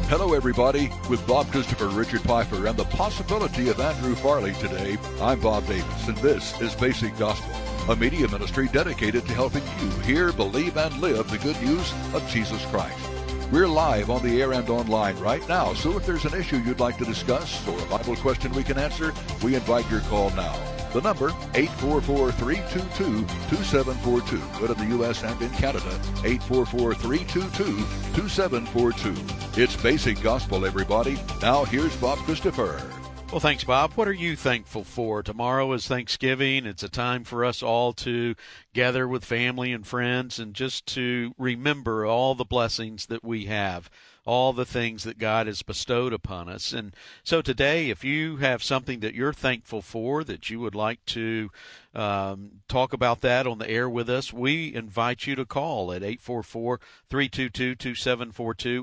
Hello, everybody. With Bob Christopher, Richard Pfeiffer, and the possibility of Andrew Farley today, I'm Bob Davis, and this is Basic Gospel, a media ministry dedicated to helping you hear, believe, and live the good news of Jesus Christ. We're live on the air and online right now, so if there's an issue you'd like to discuss or a Bible question we can answer, we invite your call now. The number, 844-322-2742. Good in the U.S. and in Canada, 844-322-2742. It's Basic Gospel, everybody. Now here's Bob Christopher. Well, thanks, Bob. What are you thankful for? Tomorrow is Thanksgiving. It's a time for us all to gather with family and friends and just to remember all the blessings that we have, all the things that God has bestowed upon us. And so today, if you have something that you're thankful for, that you would like to talk about that on the air with us, we invite you to call at 844-322-2742,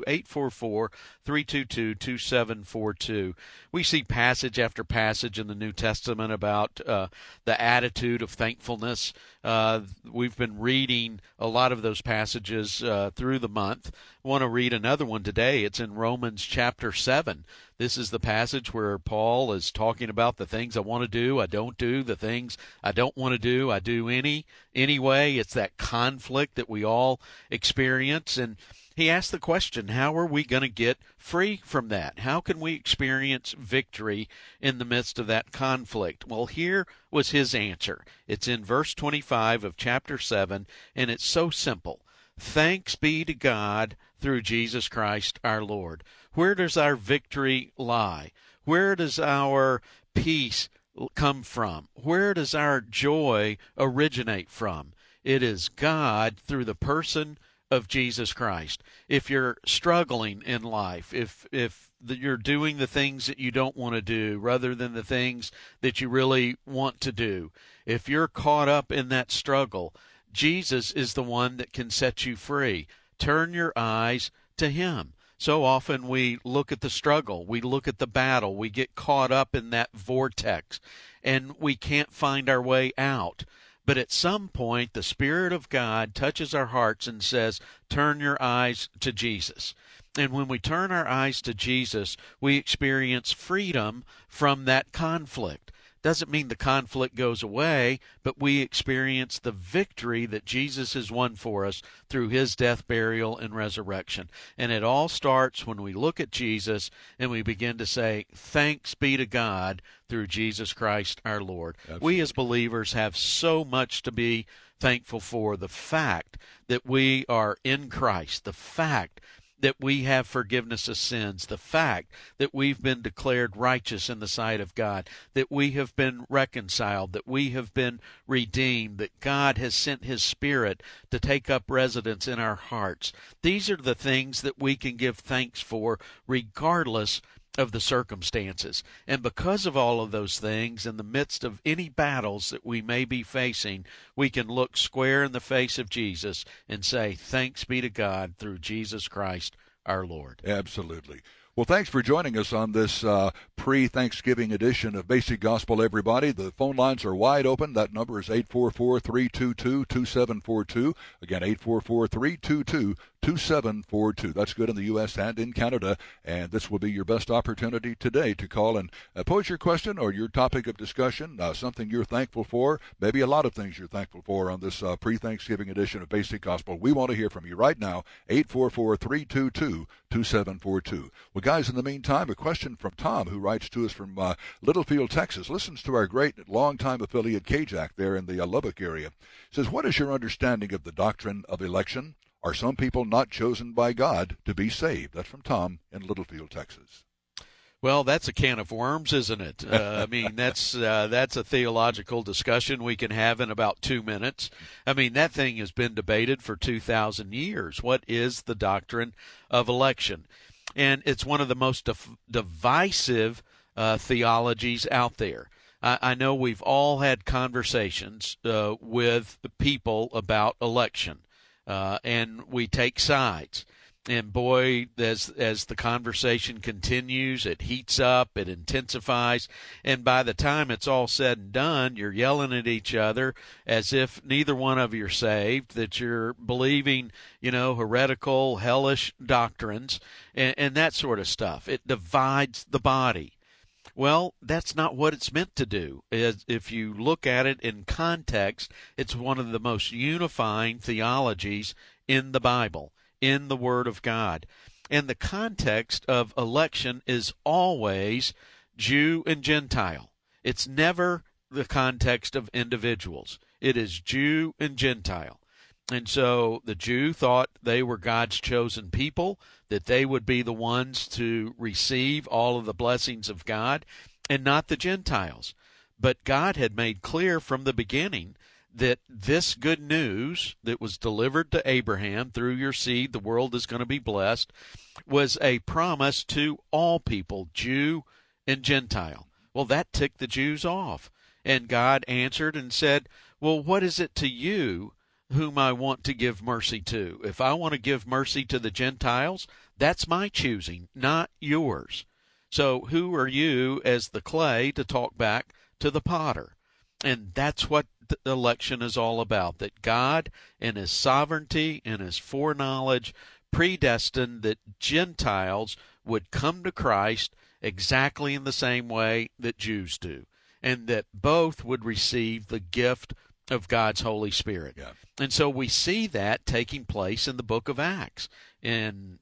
844-322-2742. We see passage after passage in the New Testament about the attitude of thankfulness. We've been reading a lot of those passages through the month. I want to read another one today. It's in Romans chapter 7. This is the passage where Paul is talking about the things I want to do, I don't do, the things I don't want to do, I do anyway. It's that conflict that we all experience. And he asked the question, how are we going to get free from that? How can we experience victory in the midst of that conflict? Well, here was his answer. It's in verse 25 of chapter 7, and it's so simple. Thanks be to God through Jesus Christ our Lord. Where does our victory lie? Where does our peace come from? Where does our joy originate from? It is God through the person of Jesus Christ. If you're struggling in life, if you're doing the things that you don't want to do rather than the things that you really want to do, if you're caught up in that struggle, Jesus is the one that can set you free. Turn your eyes to Him. So often we look at the struggle, we look at the battle, we get caught up in that vortex, and we can't find our way out. But at some point, the Spirit of God touches our hearts and says, turn your eyes to Jesus. And when we turn our eyes to Jesus, we experience freedom from that conflict. Doesn't mean the conflict goes away, but we experience the victory that Jesus has won for us through His death, burial, and resurrection. And it all starts when we look at Jesus and we begin to say, thanks be to God through Jesus Christ our Lord. Absolutely. We as believers have so much to be thankful for. The fact that we are in Christ, the fact that we have forgiveness of sins, the fact that we've been declared righteous in the sight of God, that we have been reconciled, that we have been redeemed, that God has sent His Spirit to take up residence in our hearts. These are the things that we can give thanks for regardless of the circumstances. And because of all of those things, in the midst of any battles that we may be facing, we can look square in the face of Jesus and say, thanks be to God through Jesus Christ our Lord. Absolutely. Well, thanks for joining us on this pre-Thanksgiving edition of Basic Gospel, everybody. The phone lines are wide open. That number is 844-322-2742. Again, 844-322-2742. That's good in the U.S. and in Canada. And this will be your best opportunity today to call and pose your question or your topic of discussion, something you're thankful for, maybe a lot of things you're thankful for on this pre-Thanksgiving edition of Basic Gospel. We want to hear from you right now, 844-322-2742. Well, guys, in the meantime, a question from Tom, who writes to us from Littlefield, Texas, listens to our great longtime affiliate KJAC there in the Lubbock area. Says, what is your understanding of the doctrine of election? Are some people not chosen by God to be saved? That's from Tom in Littlefield, Texas. Well, that's a can of worms, isn't it? I mean, that's a theological discussion we can have in about 2 minutes. I mean, that thing has been debated for 2,000 years. What is the doctrine of election? And it's one of the most divisive theologies out there. I know we've all had conversations with people about election, and we take sides. And boy, as the conversation continues, it heats up, it intensifies, and by the time it's all said and done, you're yelling at each other as if neither one of you are saved, that you're believing, heretical, hellish doctrines, and that sort of stuff. It divides the body. Well, that's not what it's meant to do. If you look at it in context, it's one of the most unifying theologies in the Bible, in the Word of God. And the context of election is always Jew and Gentile. It's never the context of individuals. It is Jew and Gentile. And so the Jew thought they were God's chosen people, that they would be the ones to receive all of the blessings of God, and not the Gentiles. But God had made clear from the beginning that this good news that was delivered to Abraham, through your seed the world is going to be blessed, was a promise to all people, Jew and Gentile. Well, that ticked the Jews off. And God answered and said, well, what is it to you whom I want to give mercy to? If I want to give mercy to the Gentiles, that's my choosing, not yours. So who are you as the clay to talk back to the potter? And that's what the election is all about, that God in his sovereignty and his foreknowledge predestined that Gentiles would come to Christ exactly in the same way that Jews do, and that both would receive the gift of God's Holy Spirit. Yeah. And so we see that taking place in the book of Acts. In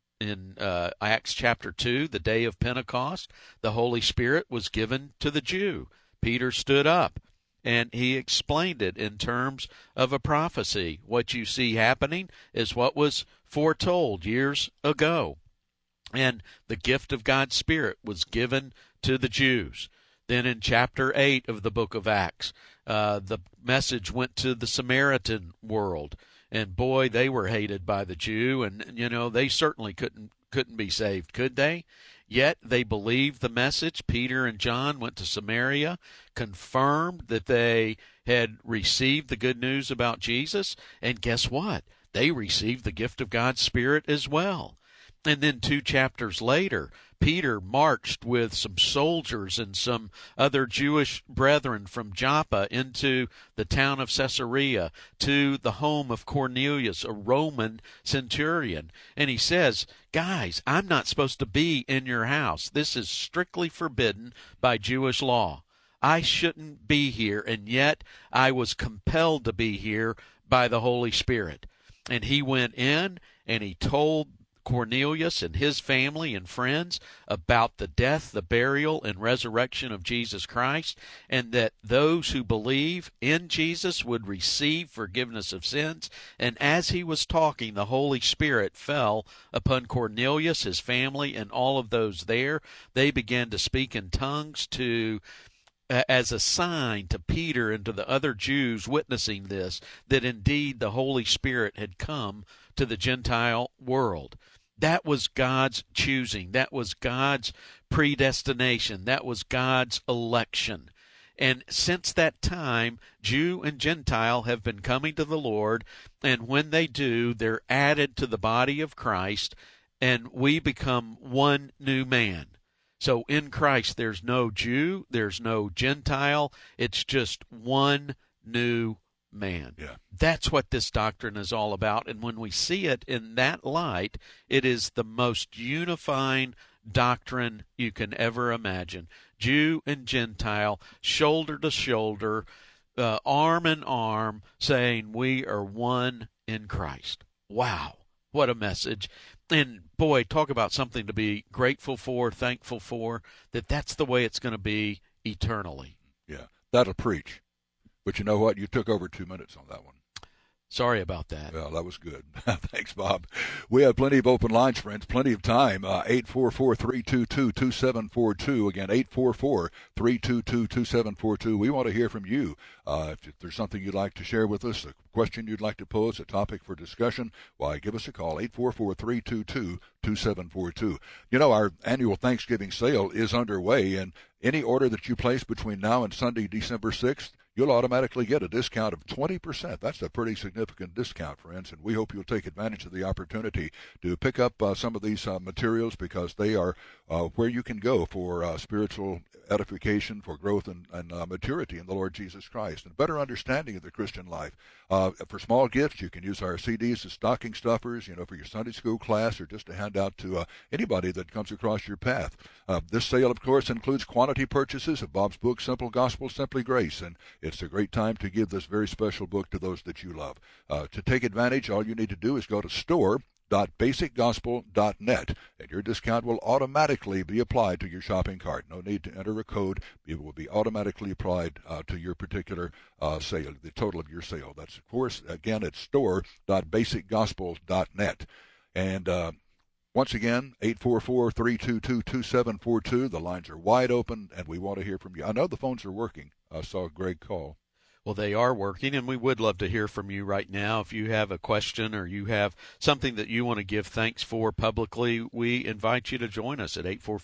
Acts chapter 2, the day of Pentecost, the Holy Spirit was given to the Jew. Peter stood up and he explained it in terms of a prophecy. What you see happening is what was foretold years ago. And the gift of God's Spirit was given to the Jews. Then in chapter 8 of the book of Acts, the message went to the Samaritan world. And boy, they were hated by the Jew, and they certainly couldn't be saved, could they? Yet they believed the message. Peter and John went to Samaria, confirmed that they had received the good news about Jesus, and guess what? They received the gift of God's Spirit as well. And then 2 chapters later, Peter marched with some soldiers and some other Jewish brethren from Joppa into the town of Caesarea to the home of Cornelius, a Roman centurion. And he says, guys, I'm not supposed to be in your house. This is strictly forbidden by Jewish law. I shouldn't be here, and yet I was compelled to be here by the Holy Spirit. And he went in and he told Cornelius and his family and friends about the death, the burial, and resurrection of Jesus Christ, and that those who believe in Jesus would receive forgiveness of sins. And as he was talking, the Holy Spirit fell upon Cornelius, his family, and all of those there. They began to speak in tongues as a sign to Peter and to the other Jews witnessing this, that indeed the Holy Spirit had come to the Gentile world. That was God's choosing. That was God's predestination. That was God's election. And since that time, Jew and Gentile have been coming to the Lord, and when they do, they're added to the body of Christ, and we become one new man. So in Christ, there's no Jew, there's no Gentile. It's just one new man. Yeah. That's what this doctrine is all about. And when we see it in that light, it is the most unifying doctrine you can ever imagine. Jew and Gentile, shoulder to shoulder, arm in arm, saying we are one in Christ. Wow, what a message. And boy, talk about something to be grateful for, thankful for, that's the way it's going to be eternally. Yeah, that'll preach. But you know what? You took over 2 minutes on that one. Sorry about that. Well, that was good. Thanks, Bob. We have plenty of open lines, friends, plenty of time. 844-322-2742. Again, 844-322-2742. We want to hear from you. If there's something you'd like to share with us, a question you'd like to pose, a topic for discussion, why, give us a call, 844-322-2742. You know, our annual Thanksgiving sale is underway, and any order that you place between now and Sunday, December 6th, you'll automatically get a discount of 20%. That's a pretty significant discount, friends, and we hope you'll take advantage of the opportunity to pick up some of these materials, because they are where you can go for spiritual edification, for growth and maturity in the Lord Jesus Christ, and better understanding of the Christian life. For small gifts, you can use our CDs as stocking stuffers, for your Sunday school class, or just to hand out to anybody that comes across your path. This sale, of course, includes quantity purchases of Bob's book, Simple Gospel, Simply Grace, and it's a great time to give this very special book to those that you love. To take advantage, all you need to do is go to store.basicgospel.net, and your discount will automatically be applied to your shopping cart. No need to enter a code. It will be automatically applied to your particular sale, the total of your sale. That's, of course, again, it's store.basicgospel.net. And once again, 844-322-2742. The lines are wide open, and we want to hear from you. I know the phones are working. I saw Greg call. Well, they are working, and we would love to hear from you right now. If you have a question or you have something that you want to give thanks for publicly, we invite you to join us at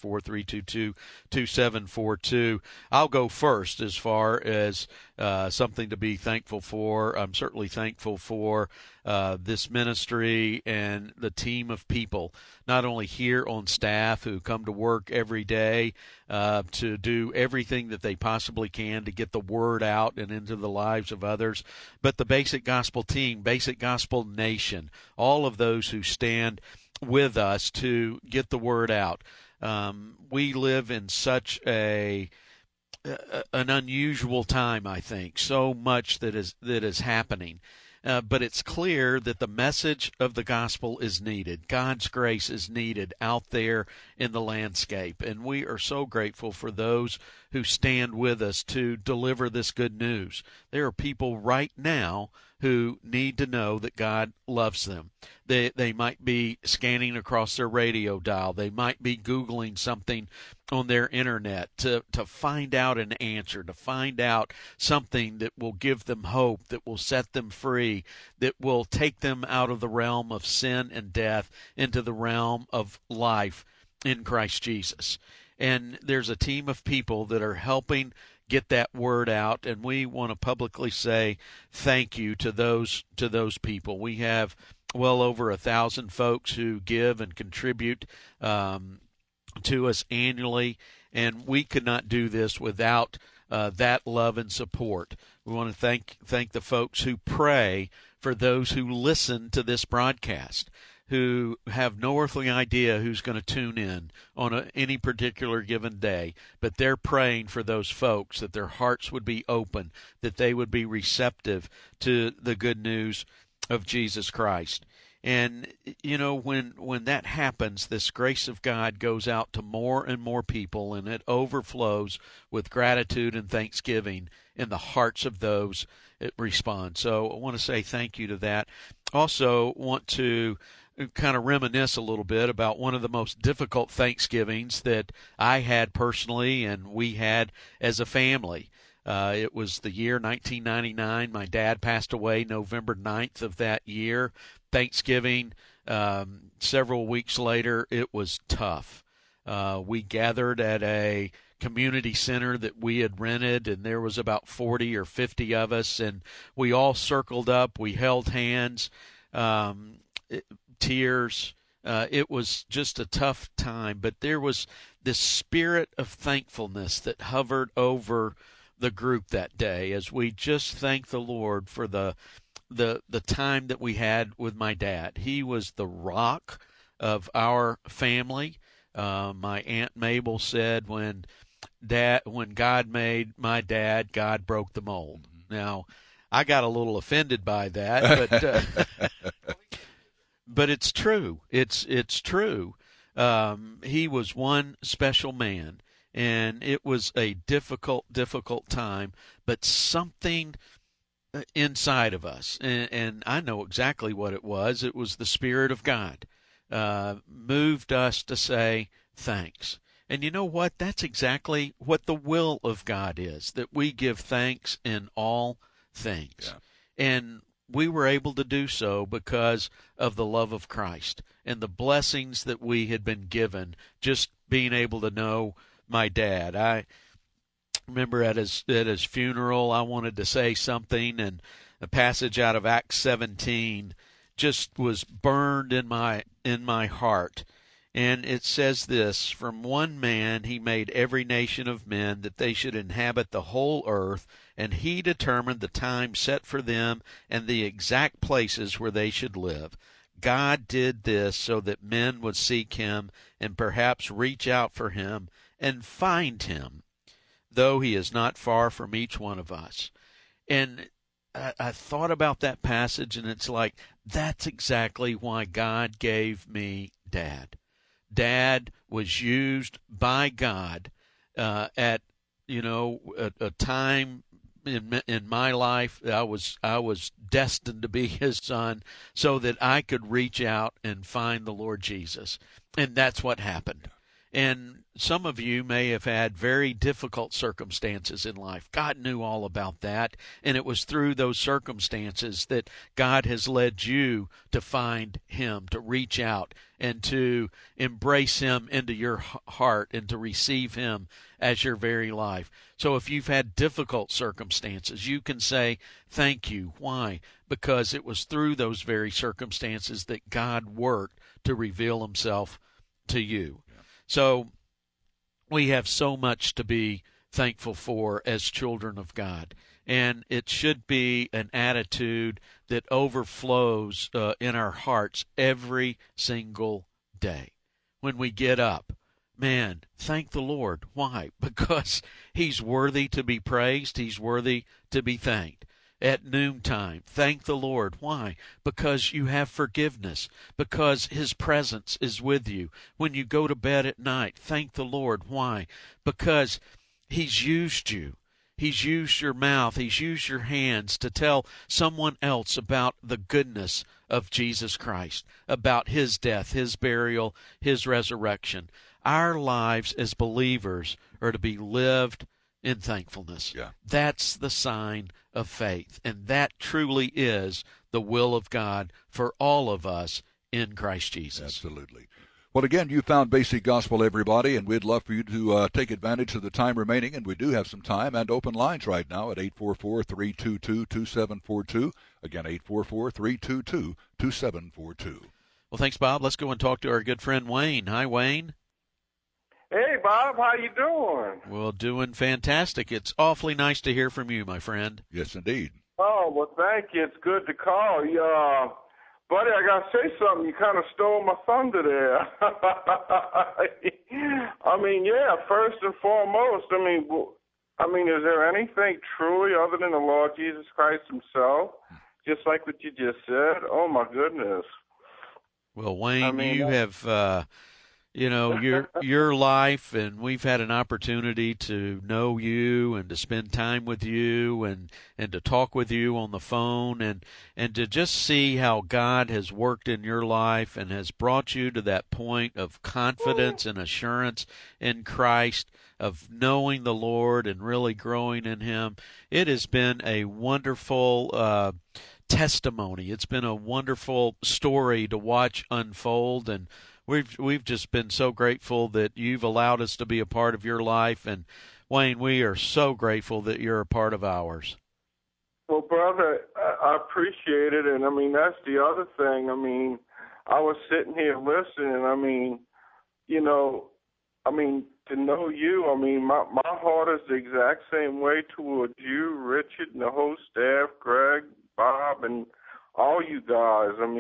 844-322-2742. I'll go first as far as something to be thankful for. I'm certainly thankful for this ministry and the team of people, not only here on staff who come to work every day to do everything that they possibly can to get the word out and into the lives of others, but the Basic Gospel team, Basic Gospel Nation, all of those who stand with us to get the word out. We live in such an unusual time, I think. So much that is happening. But it's clear that the message of the gospel is needed. God's grace is needed out there in the landscape. And we are so grateful for those who stand with us to deliver this good news. There are people right now who need to know that God loves them. They might be scanning across their radio dial. They might be Googling something on their internet to find out an answer, to find out something that will give them hope, that will set them free, that will take them out of the realm of sin and death into the realm of life in Christ Jesus. And there's a team of people that are helping get that word out, and we want to publicly say thank you to those people. We have well over 1,000 folks who give and contribute to us annually, and we could not do this without that love and support. We want to thank the folks who pray for those who listen to this broadcast, who have no earthly idea who's going to tune in on any particular given day, but they're praying for those folks, that their hearts would be open, that they would be receptive to the good news of Jesus Christ. And, when that happens, this grace of God goes out to more and more people, and it overflows with gratitude and thanksgiving in the hearts of those that respond. So I want to say thank you to that. Also want to kind of reminisce a little bit about one of the most difficult Thanksgivings that I had personally and we had as a family. It was the year 1999. My dad passed away November 9th of that year. Thanksgiving, several weeks later, it was tough. We gathered at a community center that we had rented, and there was about 40 or 50 of us, and we all circled up. We held hands, tears. It was just a tough time, but there was this spirit of thankfulness that hovered over the group that day as we just thanked the Lord for the time that we had with my dad. He was the rock of our family. My Aunt Mabel said when God made my dad, God broke the mold. Now, I got a little offended by that, but but it's true. It's true. He was one special man, and it was a difficult time, but something inside of us, and I know exactly what it was. It was the Spirit of God moved us to say thanks. And you know what? That's exactly what the will of God is, that we give thanks in all things. Yeah. And we were able to do so because of the love of Christ and the blessings that we had been given, just being able to know my dad. remember at his funeral, I wanted to say something, and a passage out of Acts 17 just was burned in my heart. And it says this: from one man he made every nation of men, that they should inhabit the whole earth, and he determined the time set for them and the exact places where they should live. God did this so that men would seek him and perhaps reach out for him and find him, though he is not far from each one of us. And I thought about that passage, and it's like, that's exactly why God gave me Dad. Dad was used by God at a time in my life. I was destined to be his son, so that I could reach out and find the Lord Jesus, and that's what happened. And some of you may have had very difficult circumstances in life. God knew all about that, and it was through those circumstances that God has led you to find him, to reach out and to embrace him into your heart and to receive him as your very life. So if you've had difficult circumstances, you can say thank you. Why? Because it was through those very circumstances that God worked to reveal himself to you. So we have so much to be thankful for as children of God. And it should be an attitude that overflows in our hearts every single day. When we get up, man, thank the Lord. Why? Because he's worthy to be praised. He's worthy to be thanked. At noontime, thank the Lord. Why? Because you have forgiveness, because his presence is with you. When you go to bed at night, thank the Lord. Why? Because he's used you. He's used your mouth. He's used your hands to tell someone else about the goodness of Jesus Christ, about his death, his burial, his resurrection. Our lives as believers are to be lived in thankfulness. Yeah. That's the sign of faith, and that truly is the will of God for all of us in Christ Jesus. Absolutely. Well, again, you found Basic Gospel, everybody, and we'd love for you to take advantage of the time remaining, and we do have some time and open lines right now at 844-322-2742. Again, 844-322-2742. Well, thanks, Bob. Let's go and talk to our good friend Wayne. Hi, Wayne. Hey, Bob, how you doing? Well, doing fantastic. It's awfully nice to hear from you, my friend. Yes, indeed. Oh, well, thank you. It's good to call you. Buddy, I got to say something. You kind of stole my thunder there. I mean, yeah, first and foremost, I mean, is there anything truly other than the Lord Jesus Christ himself? Just like what you just said? Oh, my goodness. Well, Wayne, you have... your life, and we've had an opportunity to know you and to spend time with you and to talk with you on the phone and to just see how God has worked in your life and has brought you to that point of confidence and assurance in Christ, of knowing the Lord and really growing in him. It has been a wonderful testimony. It's been a wonderful story to watch unfold, and We've just been so grateful that you've allowed us to be a part of your life. And, Wayne, we are so grateful that you're a part of ours. Well, brother, I appreciate it. And, I mean, that's the other thing. I mean, I was sitting here listening. I mean, to know you, I mean, my heart is the exact same way towards you, Richard, and the whole staff, Greg, Bob, and all you guys. I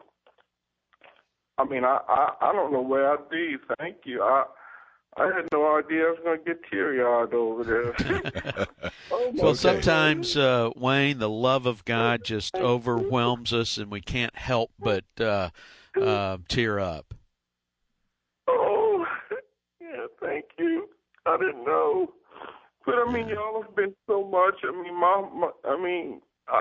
don't know where I'd be. Thank you. I had no idea I was going to get teary-eyed over there. Well, sometimes, Wayne, the love of God just overwhelms us, and we can't help but tear up. Oh, yeah, thank you. I didn't know. But, I mean, y'all have been so much. I mean,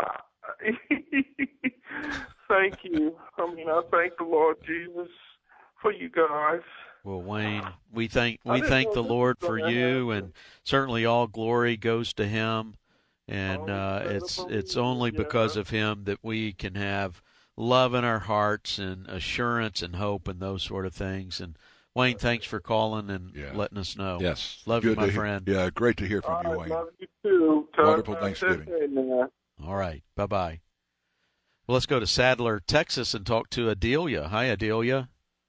thank you. I mean, I thank the Lord Jesus for you guys. Well, Wayne, we thank the Lord for you, and certainly all glory goes to him. And it's only because of him that we can have love in our hearts and assurance and hope and those sort of things. And Wayne, thanks for calling and letting us know. Yes. Love you, my friend. Yeah, great to hear from you, Wayne. Love you too. Wonderful Thanksgiving. All right. Bye-bye. Well, let's go to Sadler, Texas, and talk to Adelia. Hi, Adelia.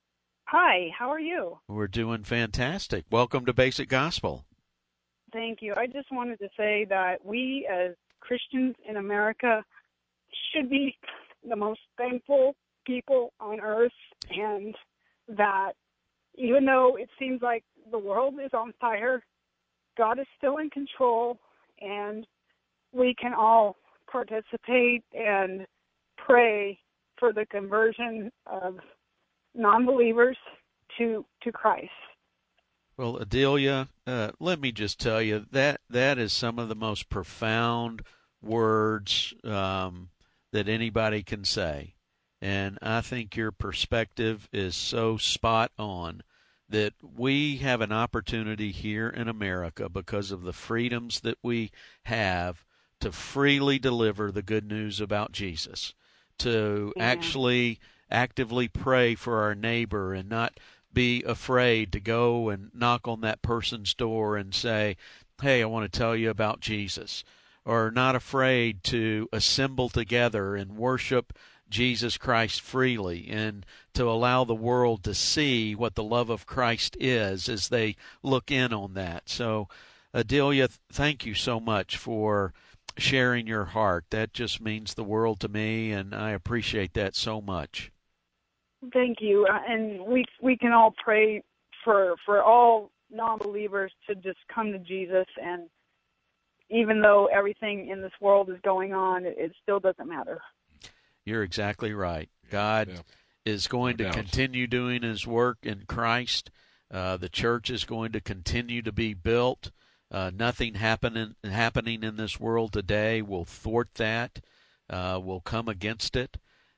Hi, how are you? We're doing fantastic. Welcome to Basic Gospel. Thank you. I just wanted to say that we as Christians in America should be the most thankful people on earth, and that even though it seems like the world is on fire, God is still in control, and we can all participate and pray for the conversion of non-believers to Christ. Well, Adelia, let me just tell you that is some of the most profound words that anybody can say. And I think your perspective is so spot on that we have an opportunity here in America, because of the freedoms that we have, to freely deliver the good news about Jesus, to actually actively pray for our neighbor and not be afraid to go and knock on that person's door and say, hey, I want to tell you about Jesus, or not afraid to assemble together and worship Jesus Christ freely, and to allow the world to see what the love of Christ is as they look in on that. So, Adelia, thank you so much for sharing your heart. That just means the world to me, and I appreciate that so much. Thank you. And we can all pray for all non-believers to just come to Jesus, and even though everything in this world is going on, it still doesn't matter. You're exactly right. God is going to continue doing his work in Christ. The church is going to continue to be built. Nothing happening in this world today will thwart that, will come against it.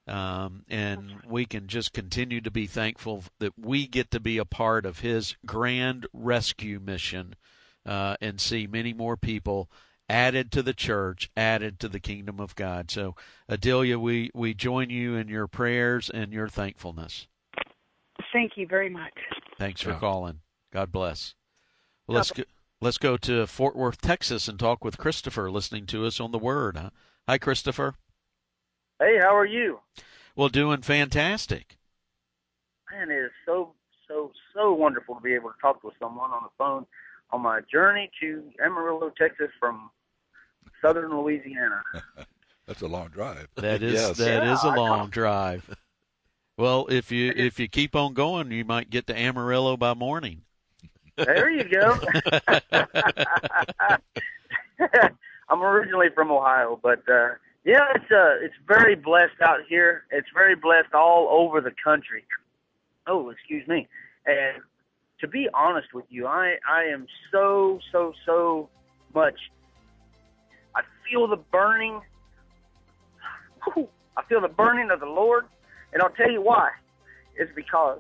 And we can just continue to be thankful that we get to be a part of his grand rescue mission, and see many more people added to the church, added to the kingdom of God. So, Adelia, we join you in your prayers and your thankfulness. Thank you very much. Thanks for calling. God bless. Well, let's go to Fort Worth, Texas, and talk with Christopher, listening to us on the Word. Huh? Hi, Christopher. Hey, how are you? Well, doing fantastic. Man, it is so wonderful to be able to talk with someone on the phone on my journey to Amarillo, Texas from southern Louisiana. That's a long drive. That is a long drive. Well, if you keep on going, you might get to Amarillo by morning. There you go. I'm originally from Ohio, but it's very blessed out here. It's very blessed all over the country. Oh, excuse me. And to be honest with you, I am so much. I feel the burning. I feel the burning of the Lord, and I'll tell you why. It's because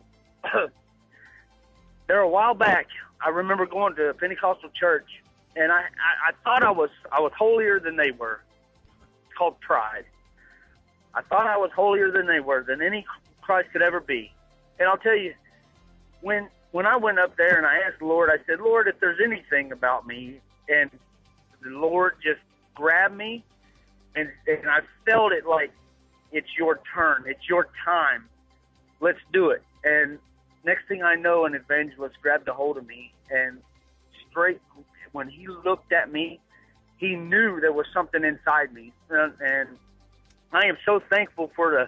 there a while back, I remember going to a Pentecostal church, and I thought I was holier than they were. It's called pride. I thought I was holier than they were, than any Christ could ever be. And I'll tell you, when I went up there and I asked the Lord, I said, Lord, if there's anything about me, and the Lord just grabbed me, and I felt it like, it's your turn, it's your time, let's do it. And next thing I know, an evangelist grabbed a hold of me, and straight when he looked at me, he knew there was something inside me, and I am so thankful for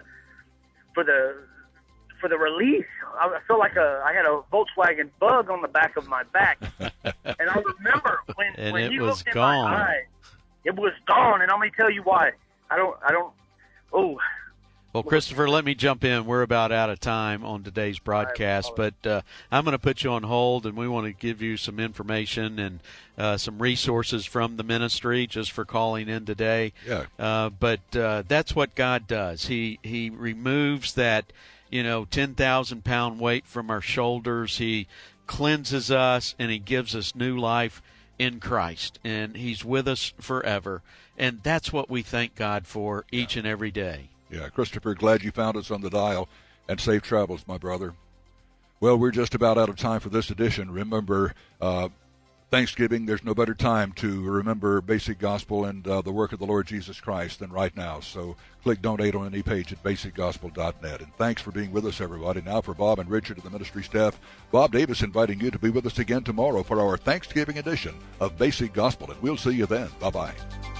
the release. I feel like I had a Volkswagen Bug on the back of my back, and I remember when he looked in my eyes, it was gone. And I'm going to tell you why. I don't. Oh. Well, Christopher, let me jump in. We're about out of time on today's broadcast, but I'm going to put you on hold, and we want to give you some information and some resources from the ministry just for calling in today. Yeah. But that's what God does. He removes that 10,000-pound weight from our shoulders. He cleanses us, and he gives us new life in Christ, and he's with us forever. And that's what we thank God for each and every day. Yeah, Christopher, glad you found us on the dial, and safe travels, my brother. Well, we're just about out of time for this edition. Remember, Thanksgiving, there's no better time to remember Basic Gospel and the work of the Lord Jesus Christ than right now. So click Donate on any page at basicgospel.net. And thanks for being with us, everybody. Now for Bob and Richard and the ministry staff, Bob Davis inviting you to be with us again tomorrow for our Thanksgiving edition of Basic Gospel. And we'll see you then. Bye-bye.